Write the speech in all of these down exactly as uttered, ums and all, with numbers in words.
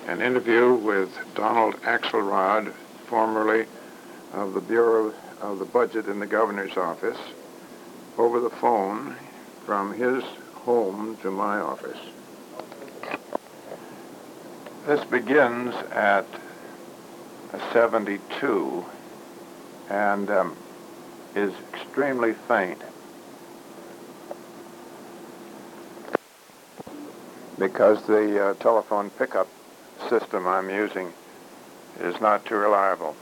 an interview with Donald Axelrod, formerly of the Bureau of the Budget in the Governor's office, over the phone from his home to my office. This begins at seventy-two and um, is extremely faint because the uh, telephone pickup system I'm using is not too reliable.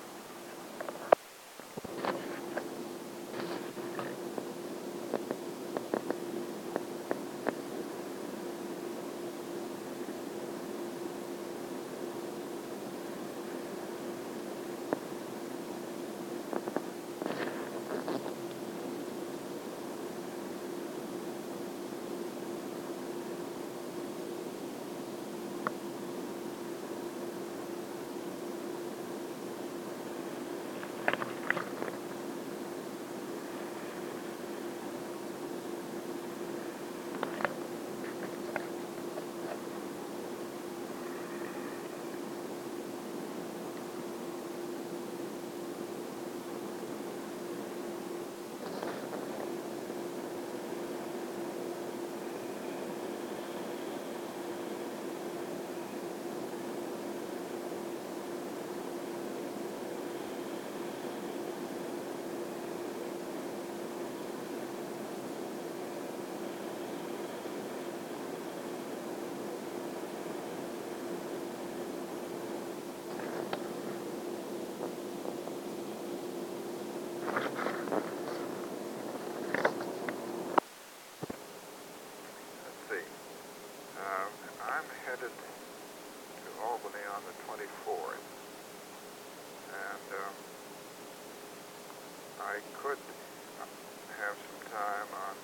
I could have some time on,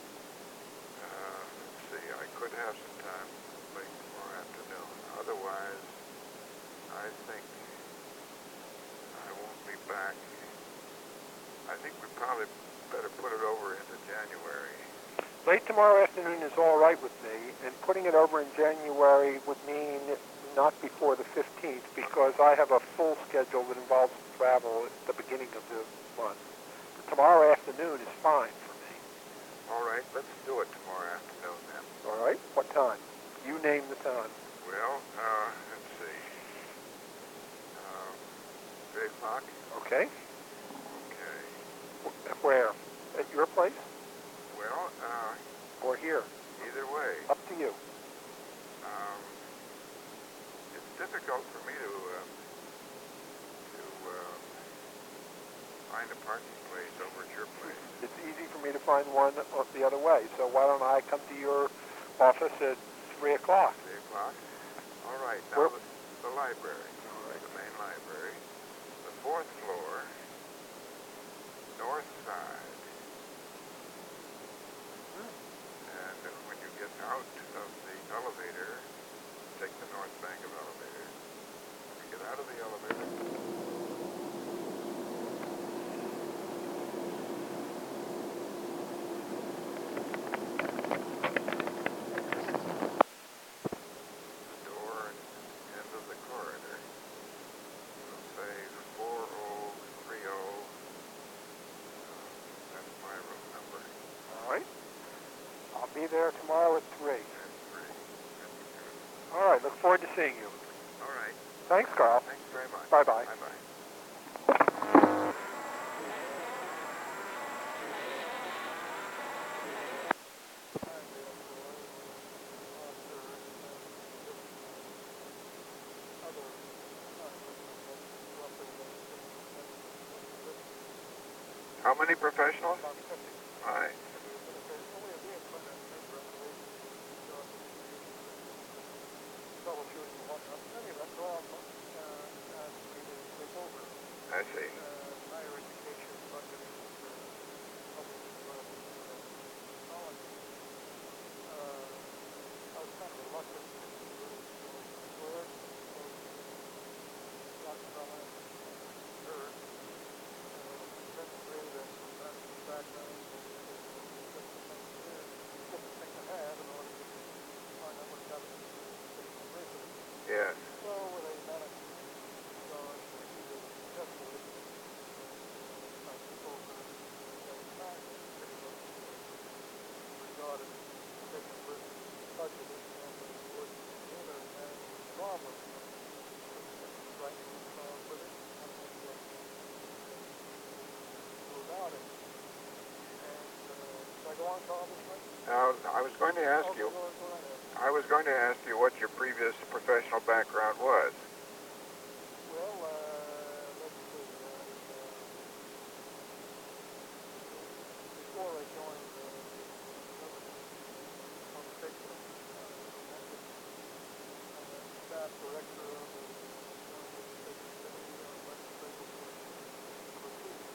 uh, let's see, I could have some time late tomorrow afternoon. Otherwise, I think I won't be back. I think we probably better put it over into January. Late tomorrow afternoon is all right with me, and putting it over in January would mean not before the fifteenth, because I have a full schedule that involves travel at the beginning of the month. But tomorrow afternoon is fine for me. All right, let's do it tomorrow afternoon then. All right, what time? You name the time. Well, uh, let's see. Um, three o'clock? Okay. Okay. Where? At your place? Well, uh... Or here? Either way. Up to you. Um, it's difficult for me to, uh, to, uh, find a parking place over at your place. It's easy for me to find one the other way, so why don't I come to your office at three o'clock? Three o'clock? All right, now Where? the, the library. All right. The main library. The fourth floor, north side. And when you get out of the elevator, take the north bank of elevator. When you get out of the elevator, the door end of the corridor will say four oh three oh. Uh, that's my room number. All right. I'll be there tomorrow at three. That's three. That's good. All right, look forward to seeing you. All right. Thanks, Carl. Thanks very much. Bye-bye. Bye-bye. How many professionals? Right. I see. Yes. of uh, writing a song with it. I don't know what to do about it. And uh, should I go on to all this, Mike? Now, I was going to ask Okay, you, go, go ahead. I was going to ask you what your previous professional background was. Well, uh, let's see. I, uh, before I joined uh, the government on the state government, I was uh, staff director of the Joint Legislative Committee on Legislative Proceedings.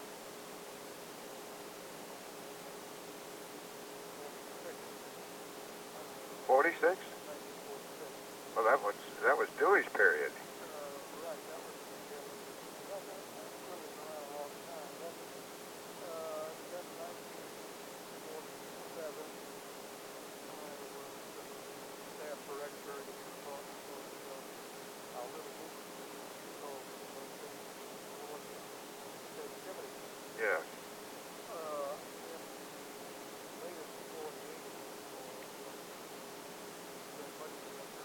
Forty-six? nineteen forty-six. Well, that was that was Dewey's period. Uh, right, that was the, uh, that, that, that really been around a long time. Then, uh, then nineteen forty-seven, I was uh, staff director at the Department of uh, our little movement, called the Rotation Board of State Activities. Yes. Uh, in later forty-eight, uh, the budget director,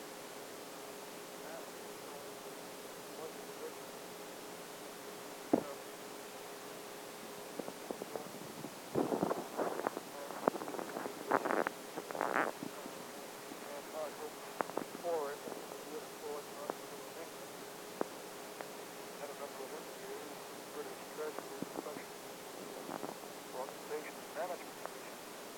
now, budget division, uh, and hard work for it, and was reemployed in Argentina and England. Had a number of interviews with the British Treasury Professional Organization and Management Commission.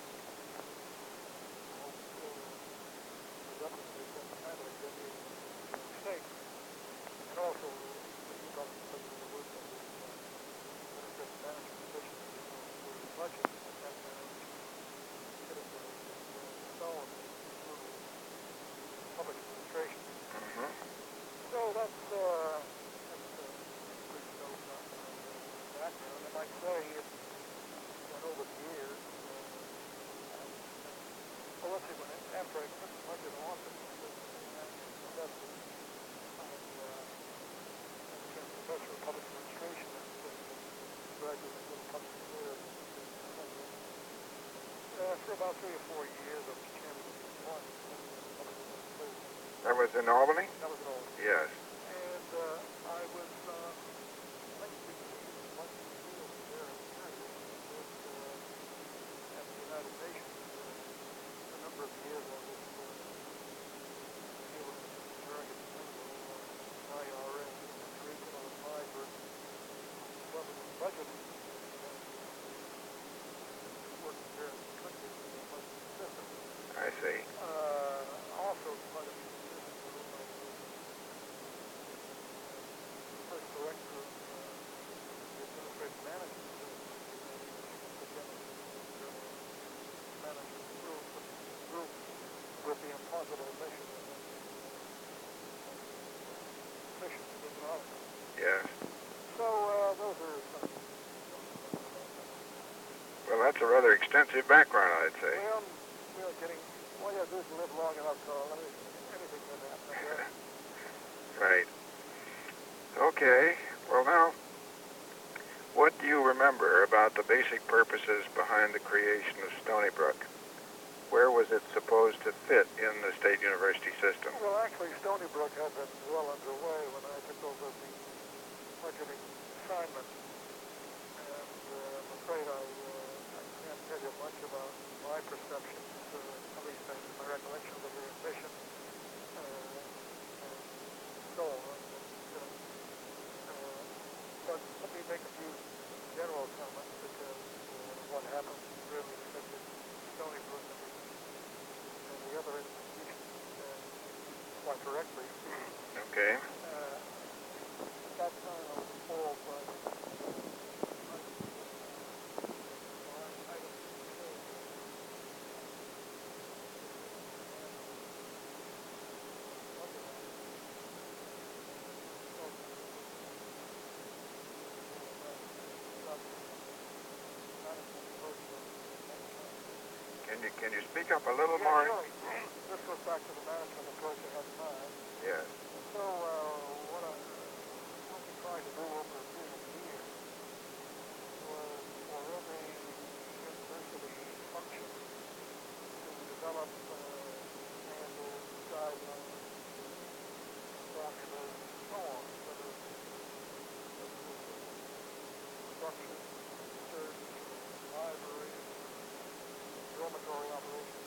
Also was up to some kind of executive in New York State, and also about because of the work of the uh, Administrative Management Commission for the budget at that time, which was sort of the stone through public administration. Mm-hmm. So that's uh, that's uh, a brief note on my uh, background. I might say it went over the years. Uh, well, let's see. When I, after I took the budget office, I was a managing professor. I uh, became a professor of public administration at the Graduate School of Public Affairs in London. Uh, for about three or four years, I was chairman of the department of public administration. That was in Albany? That was all. Yes. And uh, I was uh, actually leading much of the field there in period with uh, at the United Nations. Uh, a number of years I was uh, dealing with the Dragon General uh, I R A as regional advisor on government budgeting and uh, working here in the country with the budget system. I see. Uh, also, quite a few years ago, I was first director of uh, the Administrative Management Service, the General Management Group, group with the impossible mission of mission to get an office. Yes. So uh, those are some. Well, that's a rather extensive background, I'd say. Well, we're getting. All you have to do is live long enough, so anything can happen, I guess. Right. Okay. Well, now, what do you remember about the basic purposes behind the creation of Stony Brook? Where was it supposed to fit in the state university system? Well, actually, Stony Brook had been well underway when I took over the budgeting assignment, and uh, I'm afraid I, uh, I can't tell you much about my perceptions, uh, at least in my recollections of the mission, uh, and so on. But, uh, uh, but let me make a few general comments, because uh, what happened really affected Stony Brook and the, and the other institutions uh, quite directly. Okay. Uh, at that time, I was appalled by the Can you can you speak up a little yeah, more? really. This goes back to the management approach I had in mind. Yes. So uh, what, I, what we tried to do over a period of years was for every university function to develop uh, standards, guidelines, reception, surgery, library, dormitory operations.